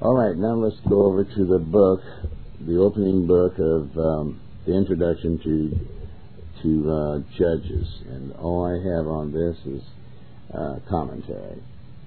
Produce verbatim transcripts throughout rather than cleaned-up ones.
All right, now let's go over to the book, the opening book of um, the introduction to to uh, Judges. And all I have on this is uh, commentary.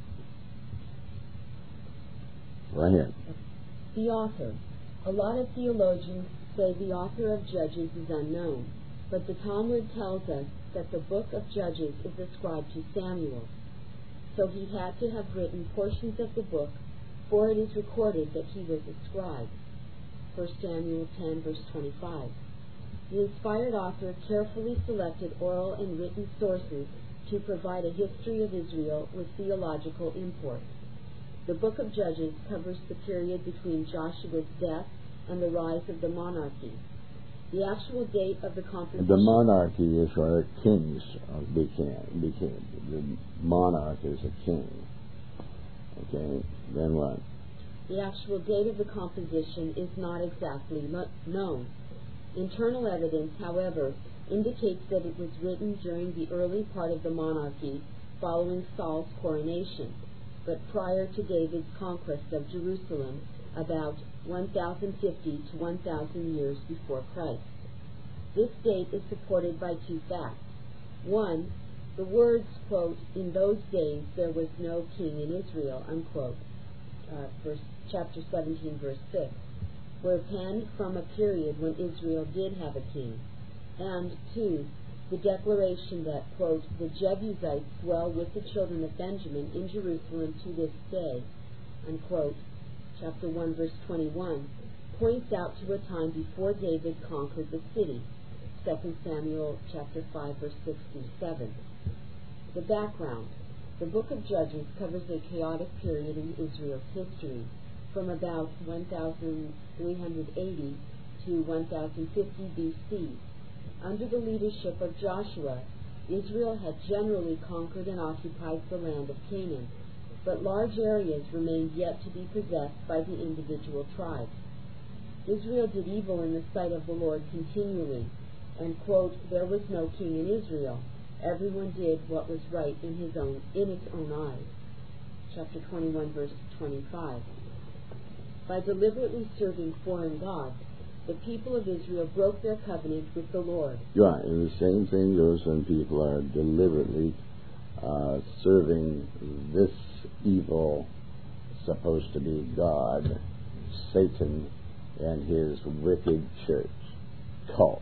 Go ahead. The author. A lot of theologians say the author of Judges is unknown, but the Talmud tells us that the book of Judges is ascribed to Samuel. So he had to have written portions of the book, for it is recorded that he was a scribe. First Samuel ten, verse twenty-five. The inspired author carefully selected oral and written sources to provide a history of Israel with theological import. The book of Judges covers the period between Joshua's death and the rise of the monarchy. The actual date of the composition... The monarchy is where kings became, became. The monarch is a king. Okay, then what? The actual date of the composition is not exactly mo- known. Internal evidence, however, indicates that it was written during the early part of the monarchy following Saul's coronation, but prior to David's conquest of Jerusalem, about one thousand fifty to one thousand years before Christ. This date is supported by two facts. One, the words, quote, "in those days there was no king in Israel," unquote, uh, verse, chapter seventeen, verse six, were penned from a period when Israel did have a king. And two, the declaration that, quote, "the Jebusites dwell with the children of Benjamin in Jerusalem to this day," unquote, chapter one, verse twenty-one, points out to a time before David conquered the city. Second Samuel chapter five, verse six through seven. The background. The book of Judges covers a chaotic period in Israel's history, from about one thousand three hundred eighty to one thousand fifty B C. Under the leadership of Joshua, Israel had generally conquered and occupied the land of Canaan, but large areas remained yet to be possessed by the individual tribes. Israel did evil in the sight of the Lord continually, and, quote, "there was no king in Israel. Everyone did what was right in his own in its own eyes." Chapter twenty-one, verse twenty-five. By deliberately serving foreign gods, the people of Israel broke their covenant with the Lord. Right, and the same thing goes when people are deliberately uh, serving this evil, supposed to be God, Satan, and his wicked church, cult,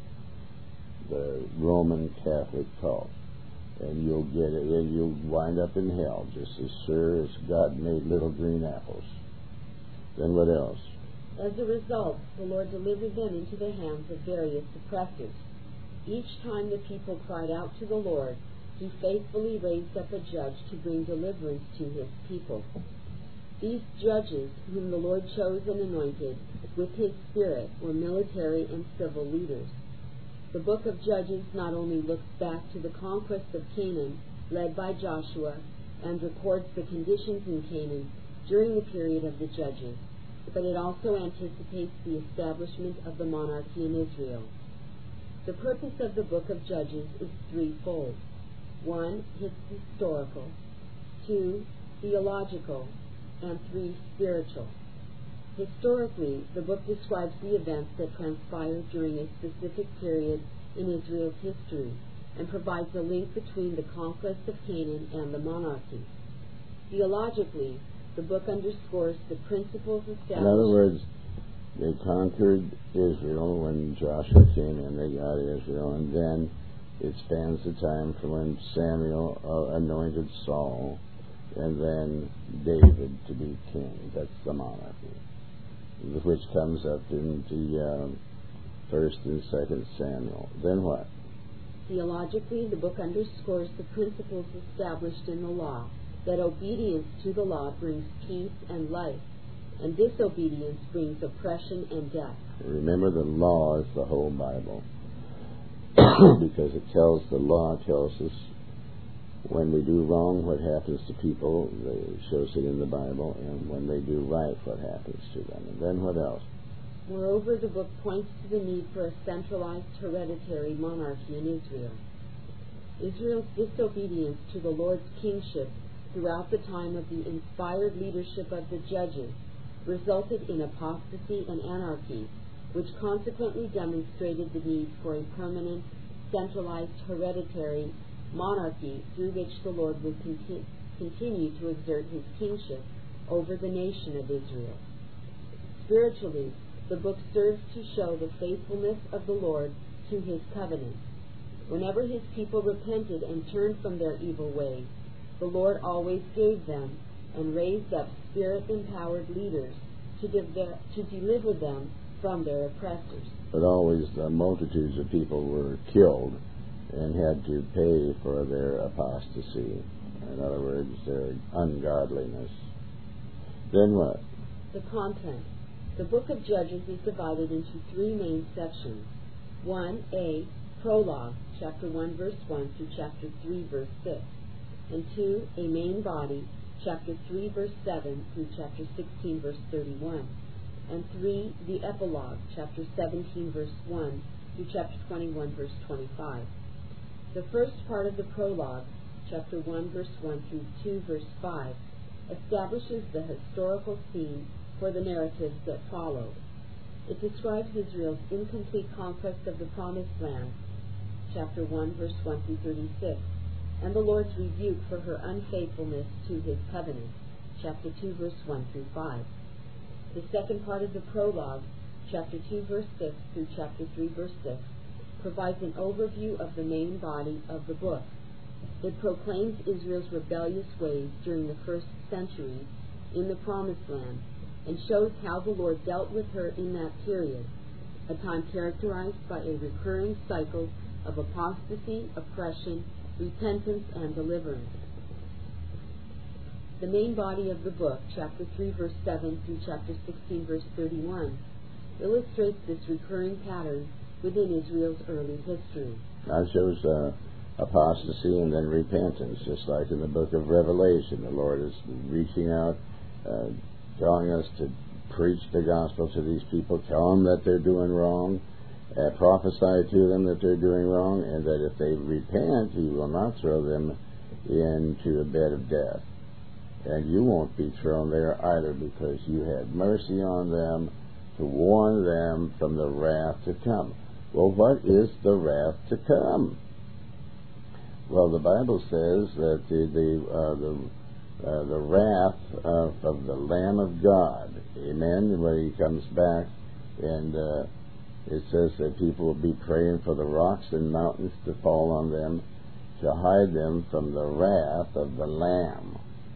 the Roman Catholic cult. And you'll get it, you'll wind up in hell just as sure as God made little green apples. Then what else? As a result, the Lord delivered them into the hands of various oppressors. Each time the people cried out to the Lord, he faithfully raised up a judge to bring deliverance to his people. These judges, whom the Lord chose and anointed with his Spirit, were military and civil leaders. The book of Judges not only looks back to the conquest of Canaan, led by Joshua, and records the conditions in Canaan during the period of the Judges, but it also anticipates the establishment of the monarchy in Israel. The purpose of the book of Judges is threefold. One, historical. Two, theological. And three, spiritual. Historically, the book describes the events that transpired during a specific period in Israel's history and provides a link between the conquest of Canaan and the monarchy. Theologically, the book underscores the principles established. In other words, they conquered Israel when Joshua came in, they got Israel, and then it spans the time from when Samuel uh, anointed Saul, and then David to be king. That's the monarchy, which comes up in the uh, first and second Samuel. Then what? Theologically, the book underscores the principles established in the law, that obedience to the law brings peace and life, and disobedience brings oppression and death. Remember, the law is the whole Bible, because it tells, the law tells us when we do wrong what happens to people. It shows it in the Bible, and when they do right what happens to them. And then what else? Moreover, the book points to the need for a centralized hereditary monarchy in Israel. Israel's disobedience to the Lord's kingship throughout the time of the inspired leadership of the judges resulted in apostasy and anarchy, which consequently demonstrated the need for a permanent, centralized, hereditary monarchy through which the Lord would conti- continue to exert his kingship over the nation of Israel. Spiritually, the book serves to show the faithfulness of the Lord to his covenant. Whenever his people repented and turned from their evil ways, the Lord always gave them and raised up spirit-empowered leaders to, de- to deliver them from their oppressors. But always uh, multitudes of people were killed and had to pay for their apostasy. In other words, their ungodliness. Then what? The content. The book of Judges is divided into three main sections. one A, Prologue, chapter one, verse one through chapter three, verse six. And two, a main body, chapter three, verse seven through chapter sixteen, verse thirty-one. And three, the epilogue, chapter seventeen, verse one through chapter twenty-one, verse twenty-five. The first part of the prologue, chapter one, verse one through two, verse five, establishes the historical scene for the narratives that follow. It describes Israel's incomplete conquest of the Promised Land, chapter one, verse one through thirty-six, and the Lord's rebuke for her unfaithfulness to his covenant, chapter two, verse one through five. The second part of the prologue, chapter two, verse six through chapter three, verse six, provides an overview of the main body of the book. It proclaims Israel's rebellious ways during the first centuries in the Promised Land and shows how the Lord dealt with her in that period, a time characterized by a recurring cycle of apostasy, oppression, repentance, and deliverance. The main body of the book, chapter three, verse seven through chapter sixteen, verse thirty-one, illustrates this recurring pattern within Israel's early history. That shows uh, apostasy and then repentance, just like in the book of Revelation. The Lord is reaching out, uh, telling us to preach the gospel to these people, tell them that they're doing wrong, uh, prophesy to them that they're doing wrong, and that if they repent, he will not throw them into a bed of death. And you won't be thrown there either, because you had mercy on them to warn them from the wrath to come. Well, what is the wrath to come? Well, the Bible says that the the uh, the, uh, the wrath of, of the Lamb of God, amen, when he comes back, and uh, it says that people will be praying for the rocks and mountains to fall on them, to hide them from the wrath of the Lamb.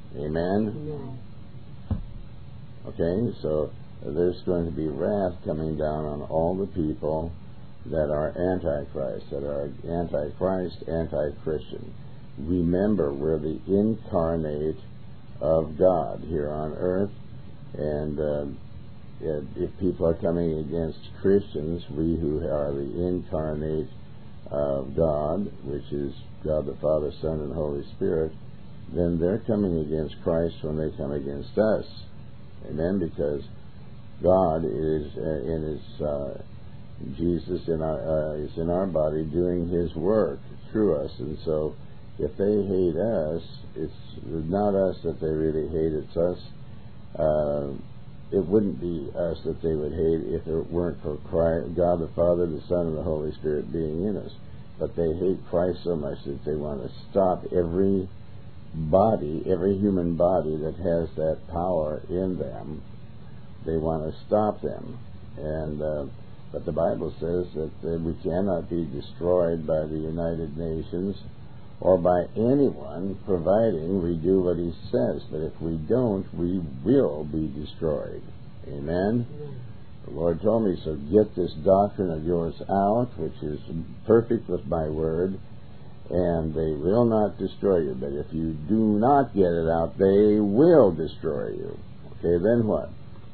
Amen? Amen. Okay, so there's going to be wrath coming down on all the people that are antichrist, that are antichrist, anti-Christian. Remember, we're the incarnate of God here on earth, and uh, if people are coming against Christians, we who are the incarnate of God, which is God the Father, Son, and Holy Spirit, then they're coming against Christ when they come against us. Amen? Because God is uh, in His uh, Jesus in our uh, is in our body doing His work through us, and so if they hate us, it's not us that they really hate; it's us. Uh, it wouldn't be us that they would hate if it weren't for Christ, God the Father, the Son, and the Holy Spirit being in us. But they hate Christ so much that they want to stop every body, every human body that has that power in them. They want to stop them, and. Uh, But the Bible says that uh, we cannot be destroyed by the United Nations or by anyone, providing we do what He says. But if we don't, we will be destroyed. Amen? Amen. The Lord told me, so get this doctrine of yours out, which is perfect with my word, and they will not destroy you. But if you do not get it out, they will destroy you. Okay, then what?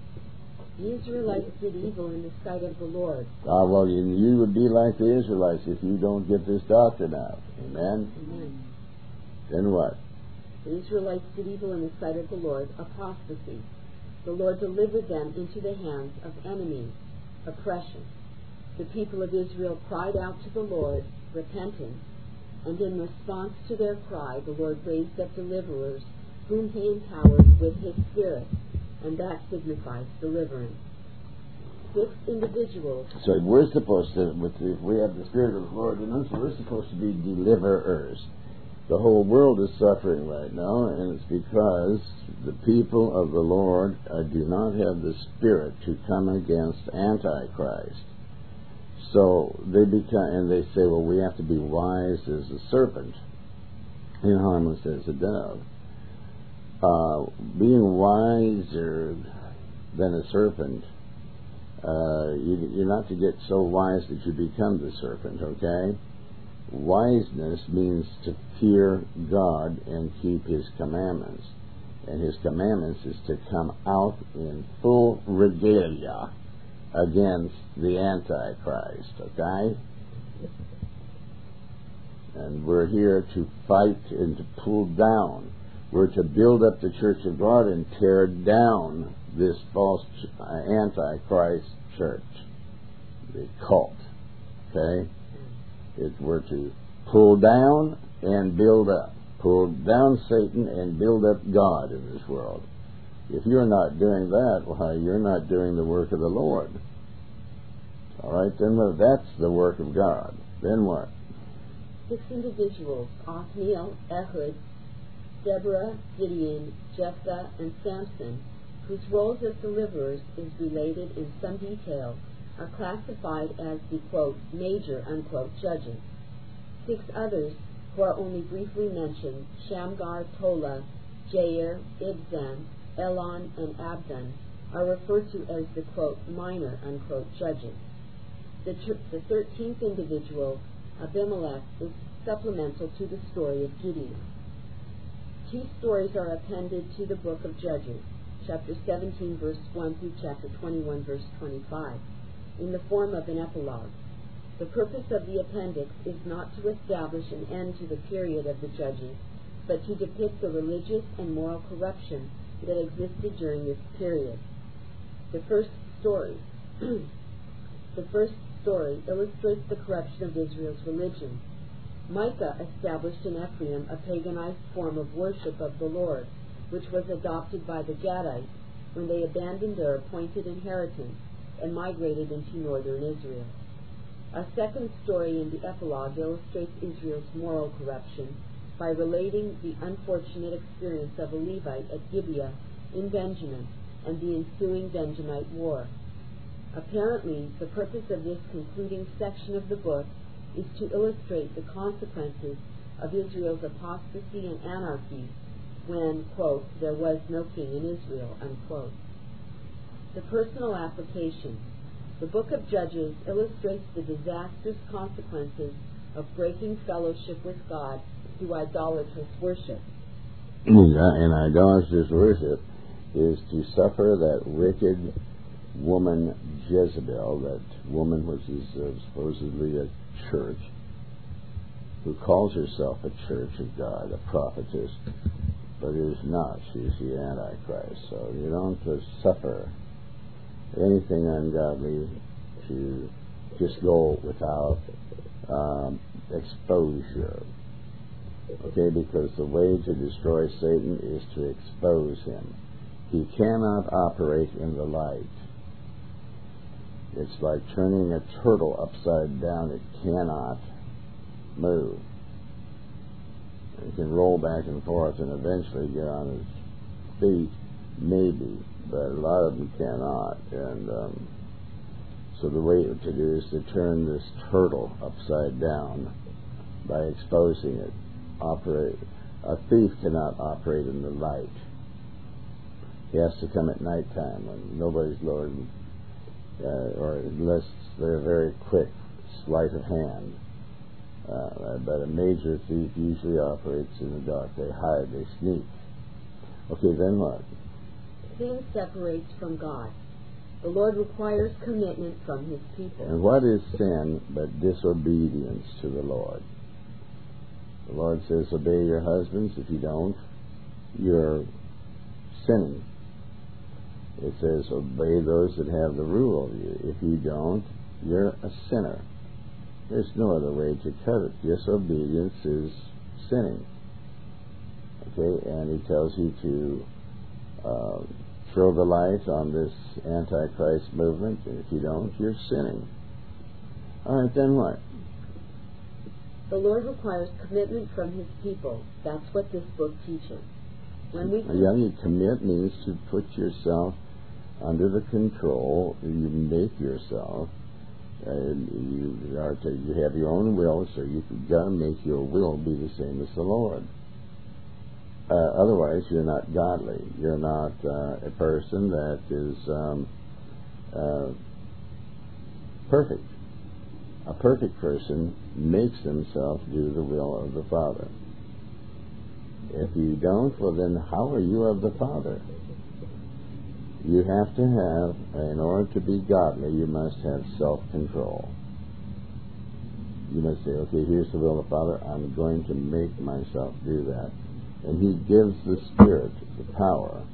The Israelites did evil in the sight of the Lord. Ah, well, you, you would be like the Israelites if you don't get this doctrine out. Amen? Amen. Then what? The Israelites did evil in the sight of the Lord, apostasy. The Lord delivered them into the hands of enemies, oppression. The people of Israel cried out to the Lord, repentance, and in response to their cry, the Lord raised up deliverers, whom He empowered with His Spirit. and that signifies deliverance. Six individuals. So we're supposed to, with the, if we have the Spirit of the Lord in us, we're supposed to be deliverers. The whole world is suffering right now, and it's because the people of the Lord uh, do not have the Spirit to come against Antichrist. So they become, and they say, well, we have to be wise as a serpent and harmless as a dove. Uh, being wiser than a serpent, uh, you, you're not to get so wise that you become the serpent, okay? Wiseness means to fear God and keep His commandments. And His commandments is to come out in full regalia against the Antichrist, okay? And we're here to fight and to pull down. We're to build up the Church of God and tear down this false Antichrist church, the cult, okay? It, we're to pull down and build up. Pull down Satan and build up God in this world. If you're not doing that, why, you're not doing the work of the Lord. All right, then well, that's the work of God. Then what? Six individuals, Othniel, Ehud, Deborah, Gideon, Jephthah, and Samson, whose roles as deliverers is related in some detail, are classified as the, quote, major, unquote, judges. Six others, who are only briefly mentioned, Shamgar, Tola, Jair, Ibzan, Elon, and Abdon, are referred to as the, quote, minor, unquote, judges. The, tr- the thirteenth individual, Abimelech, is supplemental to the story of Gideon. Two stories are appended to the book of Judges, chapter seventeen, verse one through chapter twenty-one, verse twenty-five, in the form of an epilogue. The purpose of the appendix is not to establish an end to the period of the Judges, but to depict the religious and moral corruption that existed during this period. The first story, the first story illustrates the corruption of Israel's religion. Micah established in Ephraim a paganized form of worship of the Lord, which was adopted by the Gadites when they abandoned their appointed inheritance and migrated into northern Israel. A second story in the epilogue illustrates Israel's moral corruption by relating the unfortunate experience of a Levite at Gibeah in Benjamin and the ensuing Benjamite War. Apparently, the purpose of this concluding section of the book is to illustrate the consequences of Israel's apostasy and anarchy when, quote, there was no king in Israel, unquote. The personal application. The book of Judges illustrates the disastrous consequences of breaking fellowship with God through idolatrous worship. And idolatrous worship is to suffer that wicked woman Jezebel, that woman which is uh, supposedly a church, who calls herself a church of God, a prophetess, but is not. She's the Antichrist. So you don't just suffer anything ungodly to just go without um, exposure. Okay, because the way to destroy Satan is to expose him. He cannot operate in the light. It's like turning a turtle upside down. It cannot move. It can roll back and forth and eventually get on its feet, maybe, but a lot of them cannot. And um, so the way to do is to turn this turtle upside down by exposing it. Operate. A thief cannot operate in the light. He has to come at nighttime when nobody's loading. Uh, or unless they're very quick, sleight of hand. Uh, but a major thief usually operates in the dark. They hide, they sneak. Okay, then what? Sin separates from God. The Lord requires commitment from His people. And what is sin but disobedience to the Lord? The Lord says, obey your husbands. If you don't, you're sinning. It says, obey those that have the rule of you. If you don't, you're a sinner. There's no other way to cut it. Disobedience is sinning. Okay, and He tells you to uh, throw the light on this Antichrist movement, and if you don't, you're sinning. All right, then what? The Lord requires commitment from His people. That's what this book teaches. When we yeah, you commit means to put yourself under the control. You make yourself. And you are to. You have your own will, so you gotta make your will be the same as the Lord. Uh, otherwise, you're not godly. You're not uh, a person that is um, uh, perfect. A perfect person makes himself do the will of the Father. If you don't, well then how are you of the Father? You have to have, in order to be godly, you must have self-control. You must say, okay, here's the will of the Father, I'm going to make myself do that. And He gives the Spirit the power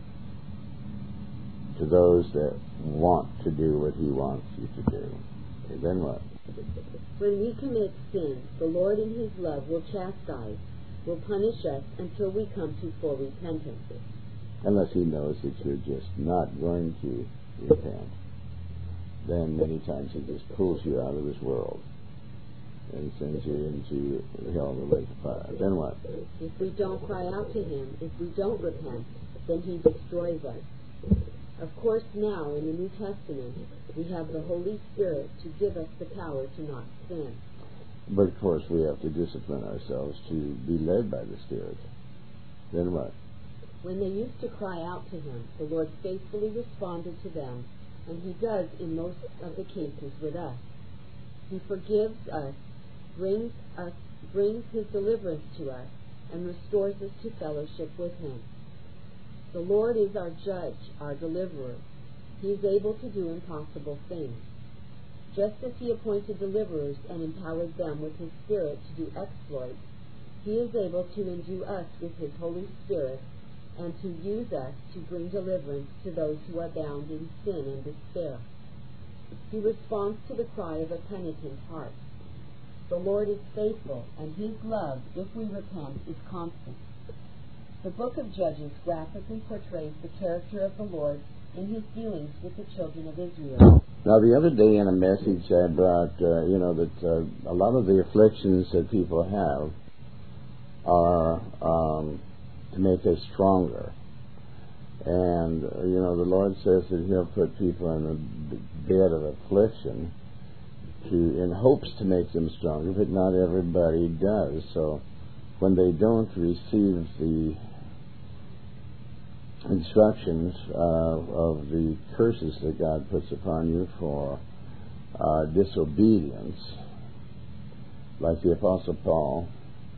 to those that want to do what He wants you to do. Okay, then what? When we commit sin, the Lord in His love will chastise, will punish us until we come to full repentance. Unless He knows that you're just not going to repent. Then many times He just pulls you out of this world and sends you into the hell of the lake of fire. Then what? If we don't cry out to Him, if we don't repent, then He destroys us. Of course, now in the New Testament, we have the Holy Spirit to give us the power to not sin. But of course, we have to discipline ourselves to be led by the Spirit. Then what? When they used to cry out to Him, the Lord faithfully responded to them, and He does in most of the cases with us. He forgives us, brings us, brings His deliverance to us, and restores us to fellowship with Him. The Lord is our judge, our deliverer. He is able to do impossible things. Just as He appointed deliverers and empowered them with His Spirit to do exploits, He is able to endue us with His Holy Spirit and to use us to bring deliverance to those who are bound in sin and despair. He responds to the cry of a penitent heart. The Lord is faithful, and His love, if we repent, is constant. The book of Judges graphically portrays the character of the Lord in His dealings with the children of Israel. Now, the other day in a message I brought, uh, you know, that uh, a lot of the afflictions that people have are um, to make us stronger. And, uh, you know, the Lord says that He'll put people in a bed of affliction to, in hopes to make them stronger, but not everybody does. So when they don't receive the instructions uh, of the curses that God puts upon you for uh, disobedience, like the Apostle Paul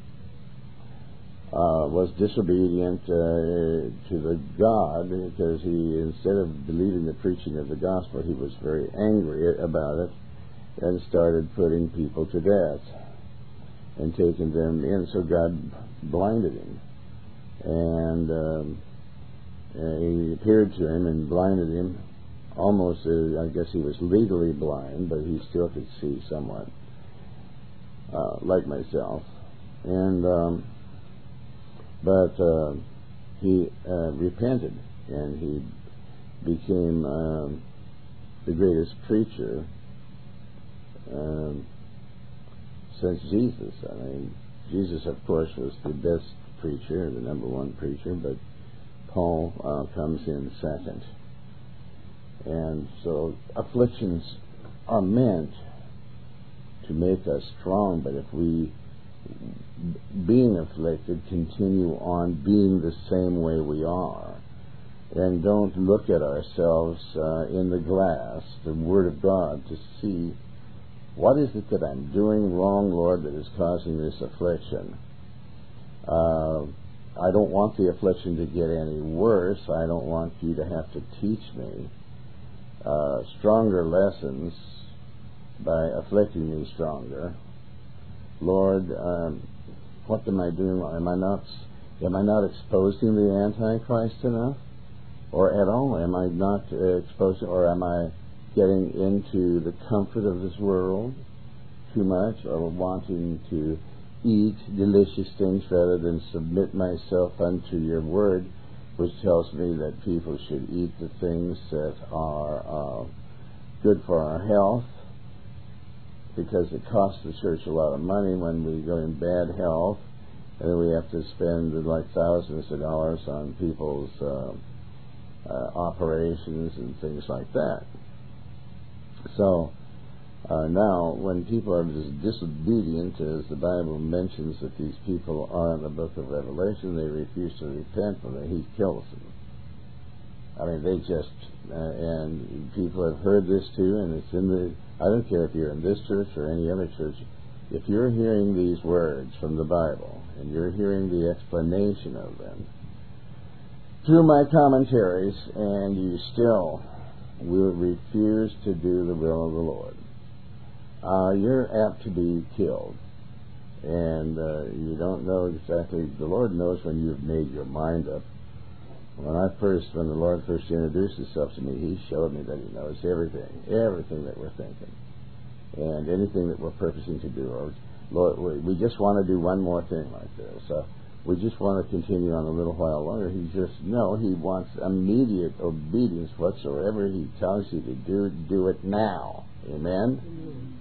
uh, was disobedient uh, to the God because he, instead of believing the preaching of the gospel, he was very angry about it and started putting people to death and taking them in. So God blinded him, and um, Uh, he appeared to him and blinded him almost, uh, I guess he was legally blind, but he still could see somewhat, uh, like myself. And um, but uh, he uh, repented, and he became um, the greatest preacher um, since Jesus. I mean, Jesus, of course, was the best preacher, the number one preacher, but Paul uh, comes in second. And so afflictions are meant to make us strong, but if we, being afflicted, continue on being the same way we are, and don't look at ourselves uh, in the glass, the Word of God, to see what is it that I'm doing wrong, Lord, that is causing this affliction. Uh, I don't want the affliction to get any worse. I don't want you to have to teach me uh, stronger lessons by afflicting me stronger. Lord, um, what am I doing? Am I not? Am I not exposing the Antichrist enough, or at all? Am I not uh, exposing, or am I getting into the comfort of this world too much, or wanting to eat delicious things rather than submit myself unto your word, which tells me that people should eat the things that are uh, good for our health, because it costs the church a lot of money when we go in bad health, and then we have to spend like thousands of dollars on people's uh, uh, operations and things like that. So uh, now, when people are just disobedient, as the Bible mentions that these people are in the book of Revelation, they refuse to repent, and He kills them. I mean, they just, uh, and people have heard this too, and it's in the, I don't care if you're in this church or any other church, if you're hearing these words from the Bible, and you're hearing the explanation of them through my commentaries, and you still will refuse to do the will of the Lord, uh, you're apt to be killed. And uh, you don't know exactly, the Lord knows when you've made your mind up. When I first, when the Lord first introduced Himself to me, He showed me that He knows everything, everything that we're thinking, and anything that we're purposing to do. Or, Lord, we just want to do one more thing like this. So we just want to continue on a little while longer. He just, no, He wants immediate obedience. Whatsoever He tells you to do, do it now. Amen? Mm-hmm.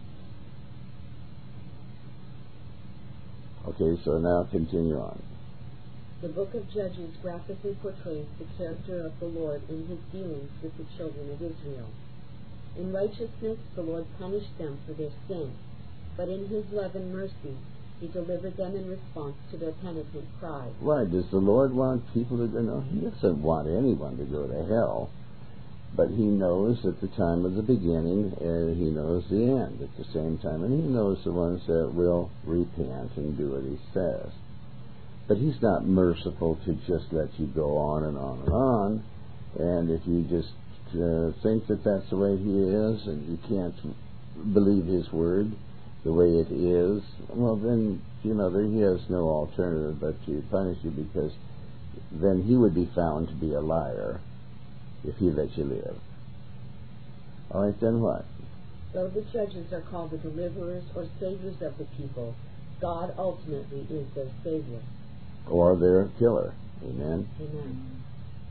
Okay, so now continue on. The book of Judges graphically portrays the character of the Lord in His dealings with the children of Israel. In righteousness, the Lord punished them for their sin, but in His love and mercy, He delivered them in response to their penitent cry. Why? Does the Lord want people to go? No, He doesn't want anyone to go to hell, but He knows at the time of the beginning, and He knows the end at the same time, and He knows the ones that will repent and do what He says. But He's not merciful to just let you go on and on and on. And if you just uh, think that that's the way He is, and you can't believe His word the way it is, well then, you know, there He has no alternative but to punish you, because then He would be found to be a liar if He let you live. All right, then what? Though the judges are called the deliverers or saviors of the people, God ultimately is their Savior. Or their killer. Amen? Amen.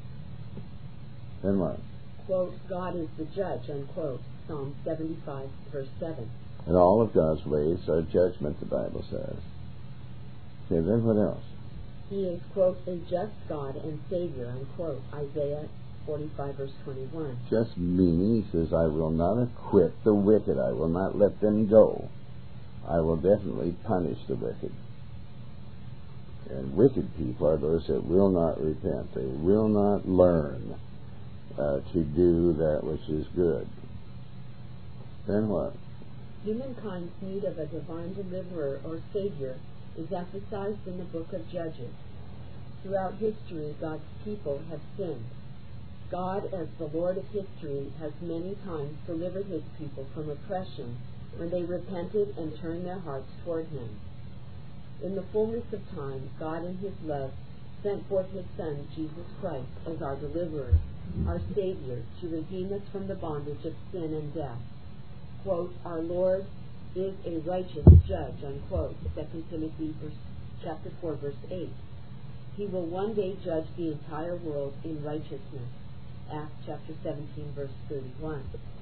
Then what? Quote, God is the judge, unquote. Psalm seventy-five, verse seven. And all of God's ways are judgment, the Bible says. Okay, then what else? He is, quote, a just God and Savior, unquote. Isaiah forty-five, verse twenty-one. Just meaning, He says, I will not acquit the wicked. I will not let them go. I will definitely punish the wicked. And wicked people are those that will not repent. They will not learn uh, to do that which is good. Then what? Humankind's need of a divine deliverer or Savior is emphasized in the book of Judges. Throughout history, God's people have sinned. God, as the Lord of history, has many times delivered His people from oppression when they repented and turned their hearts toward Him. In the fullness of time, God in His love sent forth His Son, Jesus Christ, as our deliverer, our Savior, to redeem us from the bondage of sin and death. Quote, our Lord is a righteous judge, unquote. Second Timothy verse, chapter four, verse eight. He will one day judge the entire world in righteousness. Acts chapter seventeen, verse thirty-one.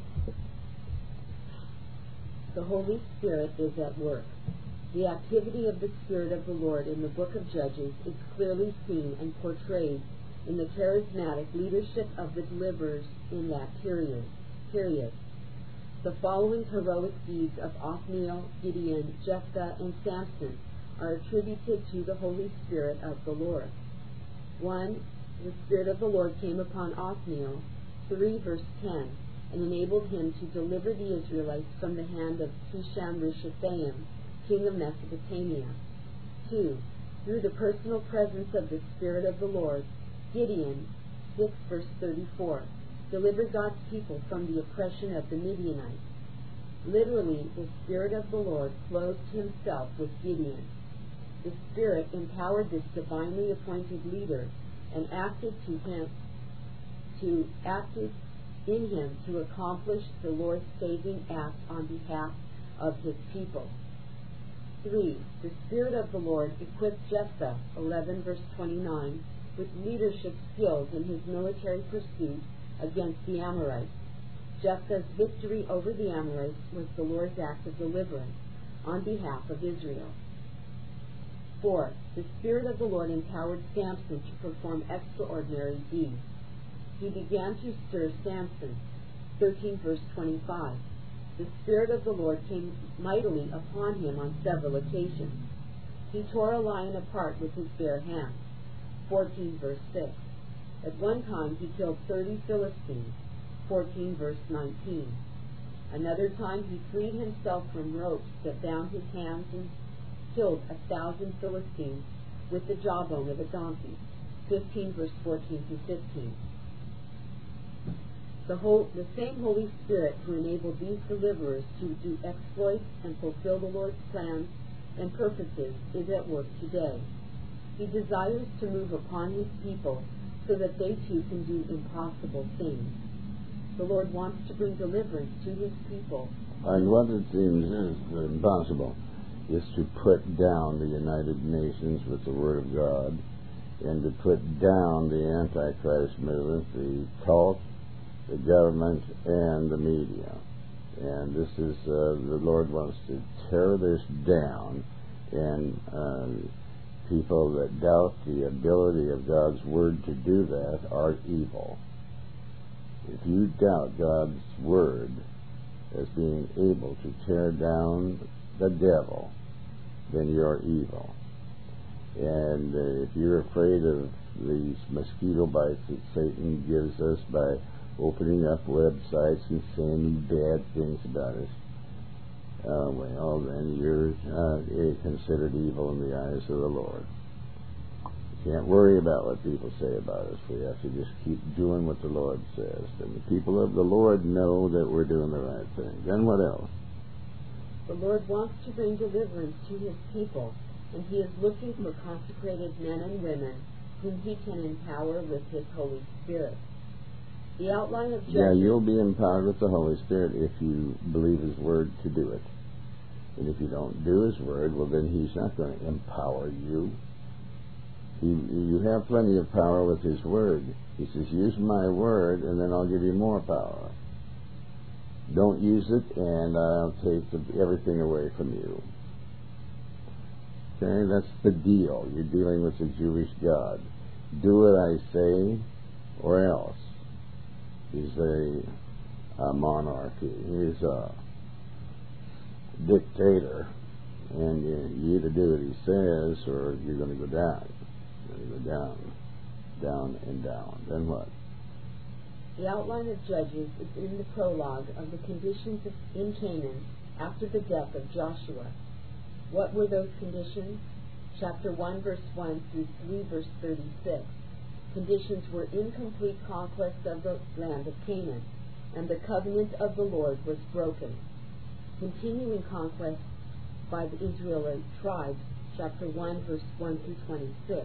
The Holy Spirit is at work. The activity of the Spirit of the Lord in the book of Judges is clearly seen and portrayed in the charismatic leadership of the deliverers in that period. period. The following heroic deeds of Othniel, Gideon, Jephthah, and Samson are attributed to the Holy Spirit of the Lord. one. The Spirit of the Lord came upon Othniel, three verse ten, and enabled him to deliver the Israelites from the hand of Shisham-Rishathaim, king of Mesopotamia. two. Through the personal presence of the Spirit of the Lord, Gideon, six verse thirty-four, delivered God's people from the oppression of the Midianites. Literally, the Spirit of the Lord clothed Himself with Gideon. The Spirit empowered this divinely appointed leader and acted to him to acted in him to accomplish the Lord's saving act on behalf of His people. three. The Spirit of the Lord equipped Jephthah, eleven verse twenty-nine, with leadership skills in his military pursuit against the Amorites. Jephthah's victory over the Amorites was the Lord's act of deliverance on behalf of Israel. Four, the Spirit of the Lord empowered Samson to perform extraordinary deeds. He began to stir Samson. thirteen verse twenty-five. The Spirit of the Lord came mightily upon him on several occasions. He tore a lion apart with his bare hands. fourteen verse six. At one time he killed thirty Philistines. fourteen verse nineteen. Another time he freed himself from ropes that bound his hands and killed a thousand Philistines with the jawbone of a donkey. fifteen verse fourteen to fifteen. The, whole, the same Holy Spirit who enabled these deliverers to do exploits and fulfill the Lord's plans and purposes is at work today. He desires to move upon his people so that they too can do impossible things. The Lord wants to bring deliverance to his people. And what it seems is impossible is to put down the United Nations with the Word of God and to put down the Antichrist movement, the cult, the government, and the media. And this is, uh, the Lord wants to tear this down, and uh, people that doubt the ability of God's Word to do that are evil. If you doubt God's Word as being able to tear down the devil, then you're evil. And uh, if you're afraid of these mosquito bites that Satan gives us by opening up websites and saying bad things about us, uh, well, then you're uh, considered evil in the eyes of the Lord. You can't worry about what people say about us. We have to just keep doing what the Lord says. And the people of the Lord know that we're doing the right thing. Then what else? The Lord wants to bring deliverance to his people, and he is looking for consecrated men and women whom he can empower with his Holy Spirit. The outline of Judges... Yeah, you'll be empowered with the Holy Spirit if you believe his word to do it. And if you don't do his word, well, then he's not going to empower you. He, you have plenty of power with his word. He says, use my word, and then I'll give you more power. Don't use it, and I'll take the, everything away from you. Okay, that's the deal. You're dealing with the Jewish God. Do what I say, or else. He's a, a monarchy. He's a dictator. And you, you either do what he says, or you're going to go down. You're going to go down, down, and down. Then what? The outline of Judges is in the prologue of the conditions of, in Canaan after the death of Joshua. What were those conditions? Chapter one, verse one through three, verse thirty-six. Conditions were incomplete conquest of the land of Canaan, and the covenant of the Lord was broken. Continuing conquest by the Israelite tribes, chapter one, verse one through twenty-six.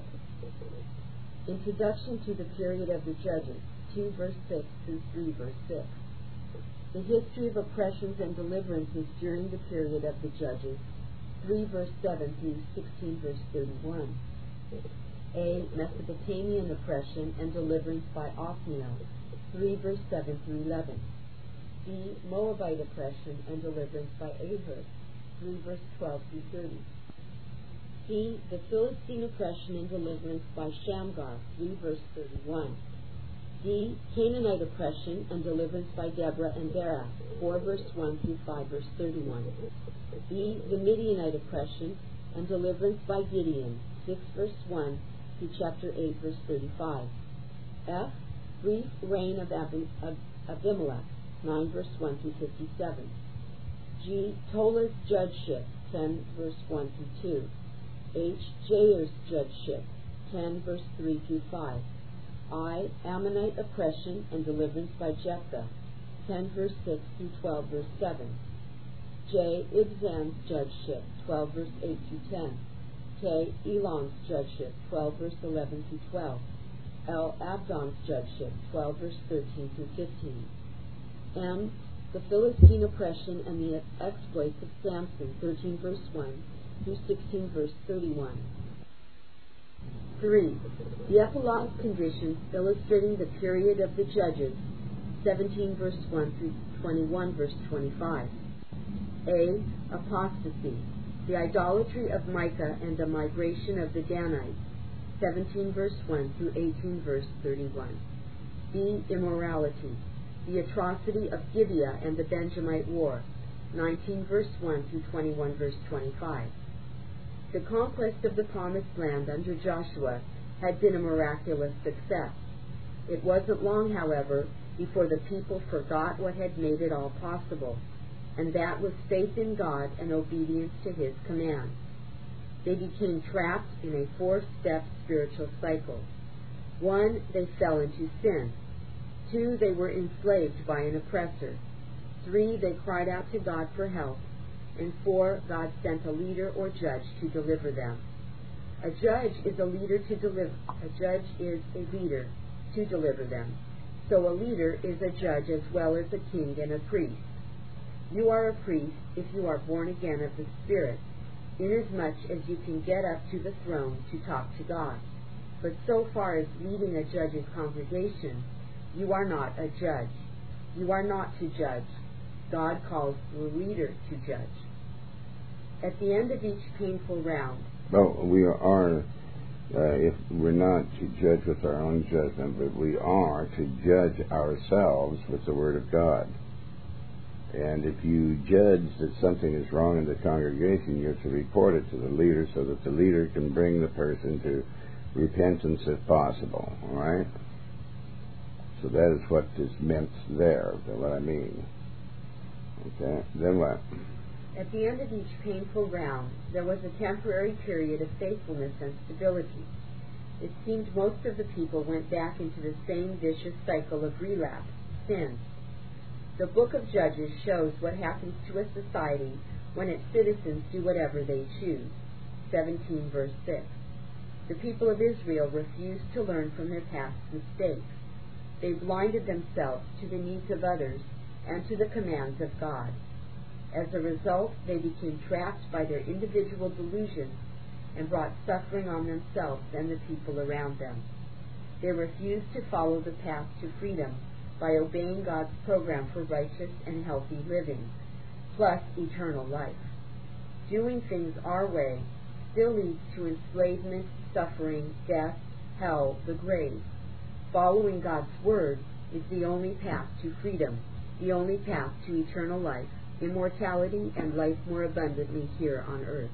Introduction to the period of the Judges, two, verse six through three, verse six. The history of oppressions and deliverances during the period of the Judges, three, verse seven through sixteen, verse thirty-one. A. Mesopotamian oppression and deliverance by Othniel, three, verse seven through eleven. B. Moabite oppression and deliverance by Ehud, three, verse twelve through thirty. C. The Philistine oppression and deliverance by Shamgar, three, verse thirty-one. D. Canaanite oppression and deliverance by Deborah and Barak, four, verse one through five, verse thirty-one. E. The Midianite oppression and deliverance by Gideon, six, verse one through chapter eight, verse thirty-five. F. Brief reign of Ab- Ab- Abimelech, nine, verse one through fifty-seven. G. Tolah's judgeship, ten, verse one through two. H. Jair's judgeship, ten, verse three through five. I. Ammonite oppression and deliverance by Jephthah, ten, verse six through twelve, verse seven. J. Ibzan's judgeship, twelve, verse eight through ten. K. Elon's judgeship, twelve, verse eleven through twelve. L. Abdon's judgeship, twelve, verse thirteen through fifteen. M. The Philistine oppression and the exploits of Samson, thirteen, verse one through sixteen, verse thirty-one. three. The epilogue conditions illustrating the period of the Judges, seventeen verse one through twenty-one verse twenty-five. A. Apostasy, the idolatry of Micah and the migration of the Danites, seventeen verse one through eighteen verse thirty-one. B. Immorality, the atrocity of Gibeah and the Benjamite war, nineteen verse one through twenty-one verse twenty-five. The conquest of the Promised Land under Joshua had been a miraculous success. It wasn't long, however, before the people forgot what had made it all possible, and that was faith in God and obedience to His commands. They became trapped in a four-step spiritual cycle. One, they fell into sin. Two, they were enslaved by an oppressor. Three, they cried out to God for help. And four, God sent a leader or judge to deliver them. A judge is a leader to deliver. A judge is a leader to deliver them. So a leader is a judge as well as a king and a priest. You are a priest if you are born again of the Spirit, inasmuch as you can get up to the throne to talk to God. But so far as leading a judge's congregation, you are not a judge. You are not to judge. God calls the leader to judge. At the end of each painful round, well, we are, uh, if we're not to judge with our own judgment, but we are to judge ourselves with the Word of God. And if you judge that something is wrong in the congregation, you have to report it to the leader so that the leader can bring the person to repentance if possible. All right? So that is what is meant there, what I mean. Okay, then what? At the end of each painful round, there was a temporary period of faithfulness and stability. It seemed most of the people went back into the same vicious cycle of relapse, sin. The book of Judges shows what happens to a society when its citizens do whatever they choose. seventeen verse six. The people of Israel refused to learn from their past mistakes. They blinded themselves to the needs of others and to the commands of God. As a result, they became trapped by their individual delusions and brought suffering on themselves and the people around them. They refused to follow the path to freedom by obeying God's program for righteous and healthy living, plus eternal life. Doing things our way still leads to enslavement, suffering, death, hell, the grave. Following God's Word is the only path to freedom, the only path to eternal life, immortality, and life more abundantly here on earth.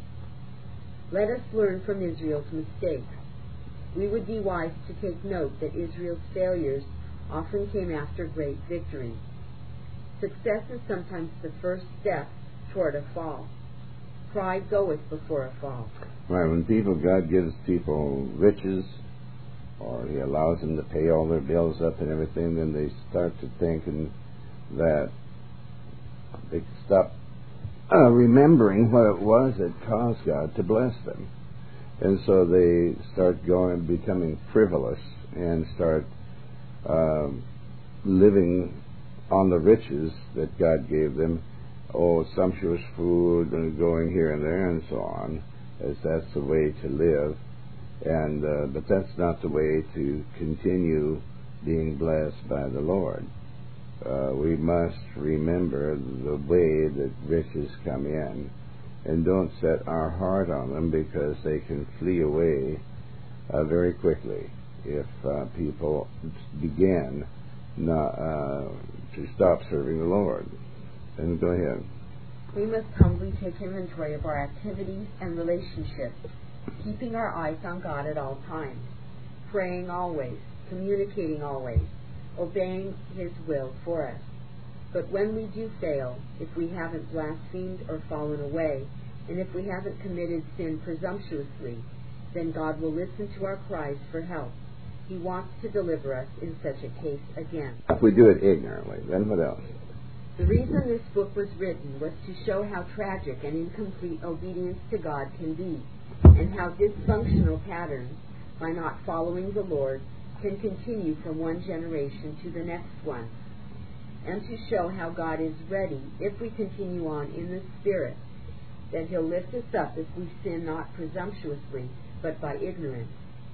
Let us learn from Israel's mistakes. We would be wise to take note that Israel's failures often came after great victories. Success is sometimes the first step toward a fall. Pride goeth before a fall. Right, when people, God gives people riches, or He allows them to pay all their bills up and everything, then they start to thinking that they stop uh, remembering what it was that caused God to bless them. And so they start going, becoming frivolous and start um, living on the riches that God gave them. Oh, sumptuous food and going here and there and so on, as that's the way to live. And uh, but that's not the way to continue being blessed by the Lord. Uh, we must remember the way that riches come in, and don't set our heart on them, because they can flee away uh, very quickly if uh, people begin not, uh, to stop serving the Lord. And go ahead. We must humbly take inventory of our activities and relationships, keeping our eyes on God at all times, praying always, communicating always, obeying His will for us. But when we do fail, if we haven't blasphemed or fallen away, and if we haven't committed sin presumptuously, then God will listen to our cries for help. He wants to deliver us in such a case again. If we do it ignorantly, then what else? The reason this book was written was to show how tragic and incomplete obedience to God can be, and how dysfunctional patterns, by not following the Lord, can continue from one generation to the next one, and to show how God is ready, if we continue on in the Spirit, that He'll lift us up if we sin not presumptuously, but by ignorance,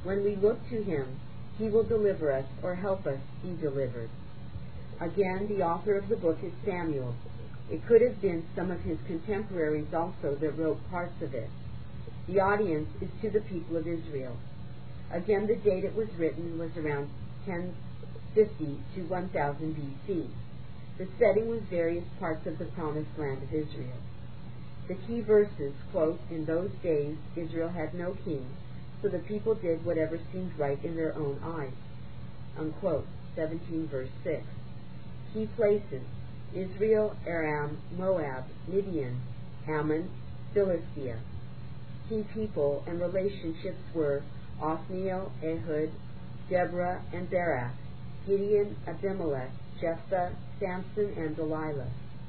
When we look to him, he will deliver us or help us be delivered. Again, the author of the book is Samuel. It could have been some of his contemporaries also that wrote parts of it. The audience is to the people of Israel. Again, the date it was written was around ten fifty to one thousand B C. The setting was various parts of the promised land of Israel. The key verses, quote, "In those days Israel had no king, so the people did whatever seemed right in their own eyes," unquote, seventeen verse six. Key places: Israel, Aram, Moab, Midian, Ammon, Philistia. Key people and relationships were Othniel, Ehud, Deborah, and Barak, Gideon, Abimelech, Jephthah, Samson, and Delilah.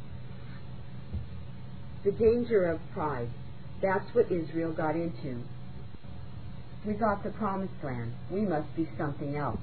The danger of pride. That's what Israel got into. We got the promised land. We must be something else.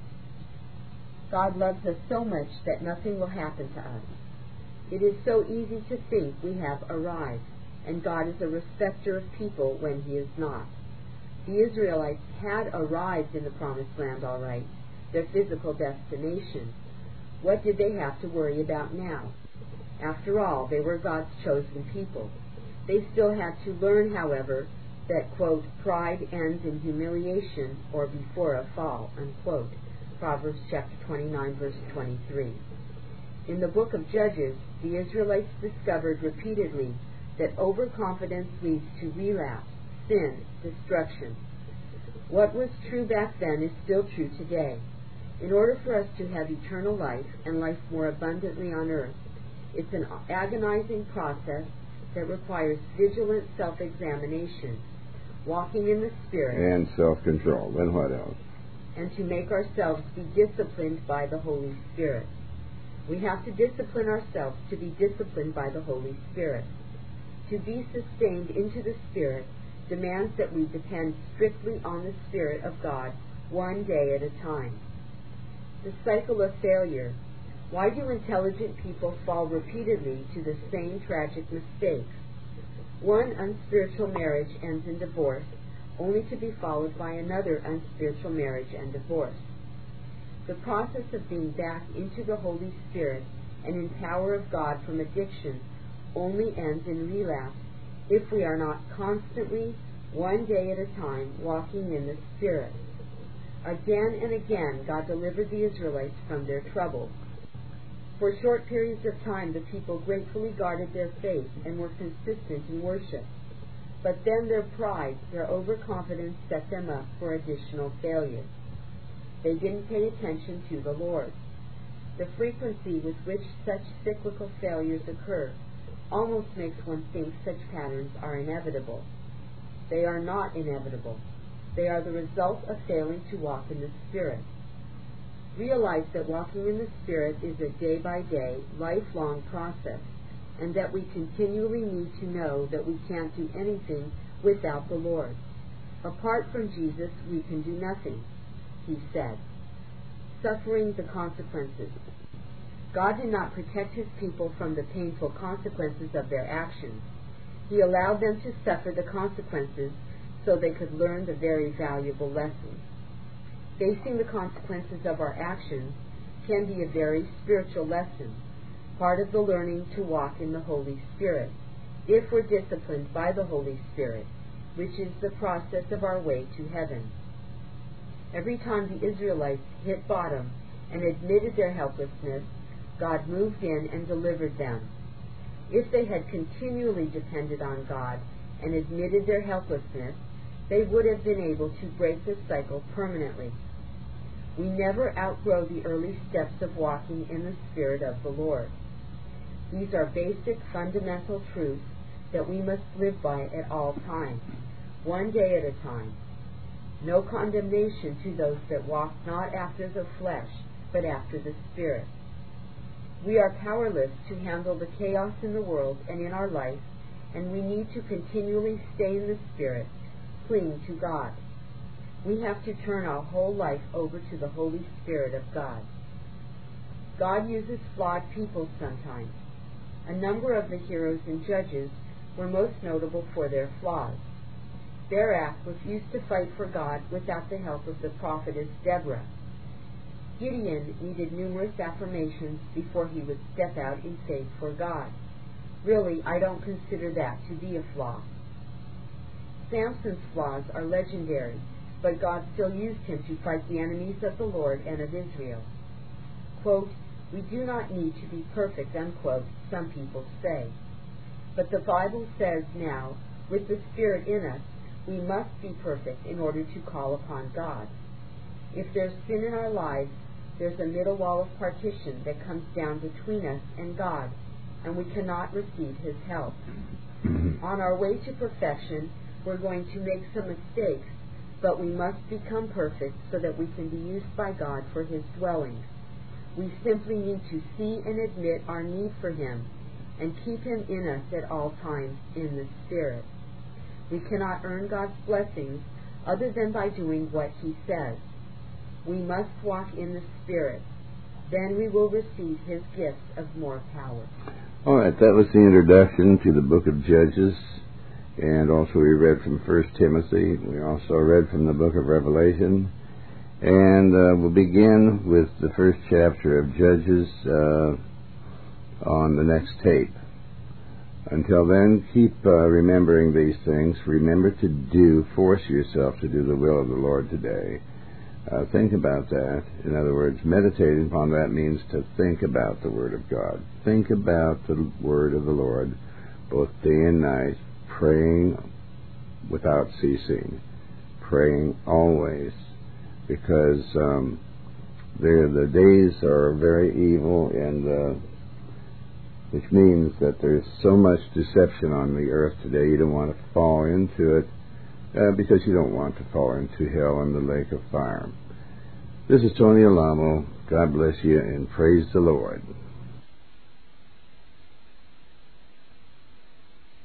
God loves us so much that nothing will happen to us. It is so easy to think we have arrived, and God is a respecter of people when he is not. The Israelites had arrived in the promised land all right, their physical destination. What did they have to worry about now? After all, they were God's chosen people. They still had to learn, however, that, quote, "pride ends in humiliation or before a fall," unquote. Proverbs chapter twenty-nine, verse twenty-three. In the book of Judges, the Israelites discovered repeatedly that overconfidence leads to relapse, sin, destruction. What was true back then is still true today. In order for us to have eternal life and life more abundantly on earth, it's an agonizing process that requires vigilant self-examination, walking in the Spirit, and self-control. And what else? And to make ourselves be disciplined by the Holy Spirit. We have to discipline ourselves to be disciplined by the Holy Spirit. To be sustained into the Spirit demands that we depend strictly on the Spirit of God one day at a time. The cycle of failure. Why do intelligent people fall repeatedly to the same tragic mistakes? One unspiritual marriage ends in divorce, only to be followed by another unspiritual marriage and divorce. The process of being back into the Holy Spirit and in power of God from addiction only ends in relapse if we are not constantly, one day at a time, walking in the Spirit. Again and again, God delivered the Israelites from their troubles. For short periods of time, the people gratefully guarded their faith and were consistent in worship. But then their pride, their overconfidence set them up for additional failure. They didn't pay attention to the Lord. The frequency with which such cyclical failures occur almost makes one think such patterns are inevitable. They are not inevitable. They are the result of failing to walk in the Spirit. Realize that walking in the Spirit is a day-by-day, lifelong process, and that we continually need to know that we can't do anything without the Lord. Apart from Jesus, we can do nothing, he said. Suffering the consequences. God did not protect his people from the painful consequences of their actions. He allowed them to suffer the consequences so they could learn the very valuable lessons. Facing the consequences of our actions can be a very spiritual lesson, part of the learning to walk in the Holy Spirit, if we're disciplined by the Holy Spirit, which is the process of our way to heaven. Every time the Israelites hit bottom and admitted their helplessness, God moved in and delivered them. If they had continually depended on God and admitted their helplessness, they would have been able to break the cycle permanently. We never outgrow the early steps of walking in the Spirit of the Lord. These are basic, fundamental truths that we must live by at all times, one day at a time. No condemnation to those that walk not after the flesh, but after the Spirit. We are powerless to handle the chaos in the world and in our life, and we need to continually stay in the Spirit, cling to God. We have to turn our whole life over to the Holy Spirit of God. God uses flawed people sometimes. A number of the heroes and judges were most notable for their flaws. Barak refused to fight for God without the help of the prophetess Deborah. Gideon needed numerous affirmations before he would step out in faith for God. Really, I don't consider that to be a flaw. Samson's flaws are legendary, but God still used him to fight the enemies of the Lord and of Israel. Quote, "We do not need to be perfect," unquote, some people say. But the Bible says now, with the Spirit in us, we must be perfect in order to call upon God. If there's sin in our lives, there's a middle wall of partition that comes down between us and God, and we cannot receive His help. On our way to perfection, we're going to make some mistakes, but we must become perfect so that we can be used by God for His dwelling. We simply need to see and admit our need for Him and keep Him in us at all times in the Spirit. We cannot earn God's blessings other than by doing what He says. We must walk in the Spirit. Then we will receive His gifts of more power. All right, that was the introduction to the book of Judges. And also we read from First Timothy. We also read from the book of Revelation. And uh, we'll begin with the first chapter of Judges uh, on the next tape. Until then, keep uh, remembering these things. Remember to do, force yourself to do the will of the Lord today. Uh, think about that. In other words, meditating upon that means to think about the Word of God. Think about the Word of the Lord, both day and night, praying without ceasing, praying always, because um, the days are very evil, and uh, which means that there's so much deception on the earth today, you don't want to fall into it, uh, because you don't want to fall into hell and the lake of fire. This is Tony Alamo. God bless you, and praise the Lord.